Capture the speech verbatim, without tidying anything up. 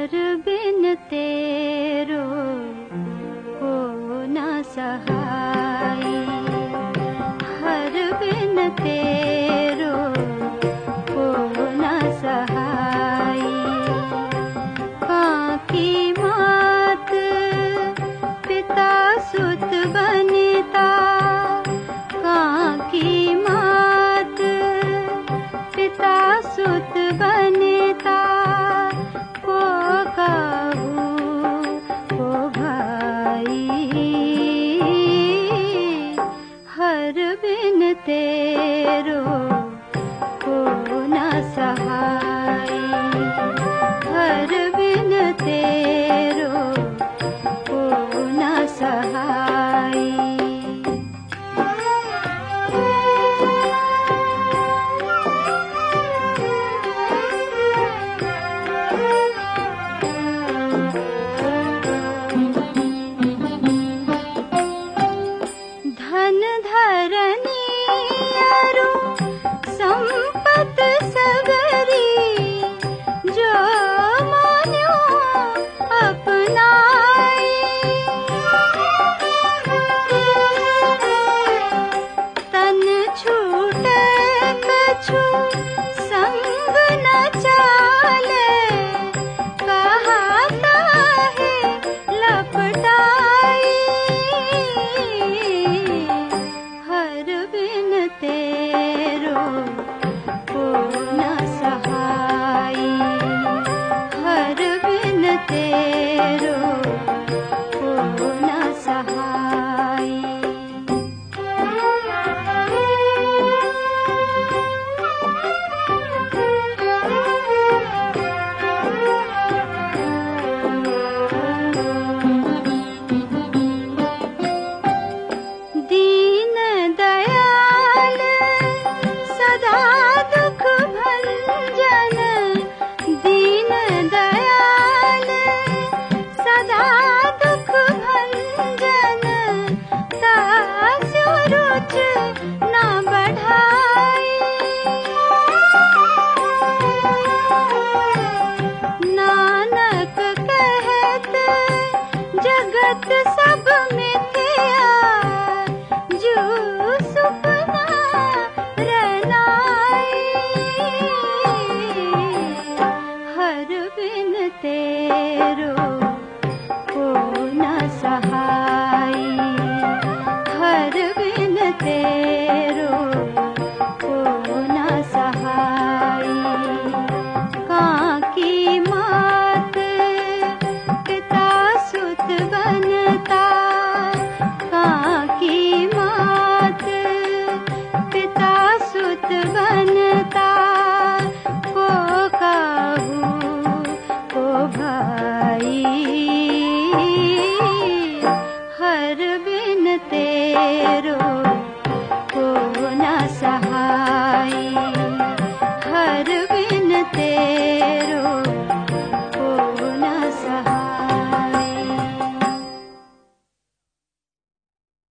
हर बिन तेरो को न सहाई, हर बिन तेरो को न सहाई। काकी मात पिता सुत बनिता, काकी मात पिता सुत बनिता। को काहू को भाई, हर बिन तेरो को न सहाई, हर बिन तेरो को न सहाई। धन धरनी अरु संपत सगरी, जो मान्यो अपनाई। तन छूटे कछु संग न चाले, कहा ताहे लपटाई। हर बिन तेरो को न सहाई, हर बिन तेरो को न सहाई। दीन दयाल सदा दुख भंजन, दीन दयाल सदा दुख भंजन। तास्यो रुच न बढ़ाई, नानक कहत जगत